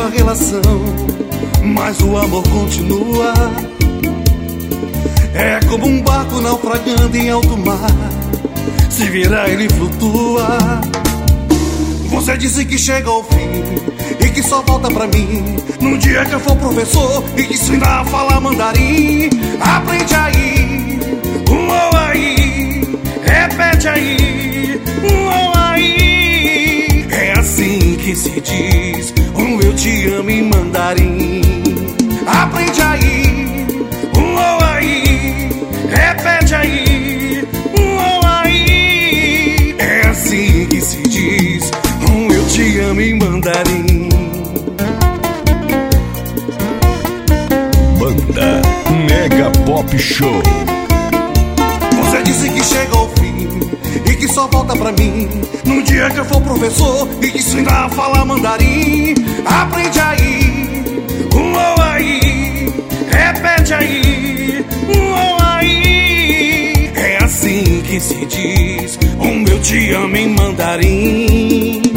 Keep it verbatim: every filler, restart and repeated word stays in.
a relação, mas o amor continua. É como um barco naufragando em alto mar, se virar ele flutua. Você disse que chega ao fim e que só volta pra mim no dia que eu for professor e que ensinar a falar mandarim. Aprende aí, uou aí, repete aí, uou aí. É assim que se diz um eu te amo em mandarim. Aprende aí, uou aí, repete aí, uou aí. É assim que se diz um eu te amo em mandarim. Banda Mega Pop Show. Você disse que chega ao fim e que só volta pra mim no dia que eu for professor e que ensinar a falar mandarim. Aprende aí, uou aí, repete aí, uou aí. É assim que se diz um eu te amo em mandarim.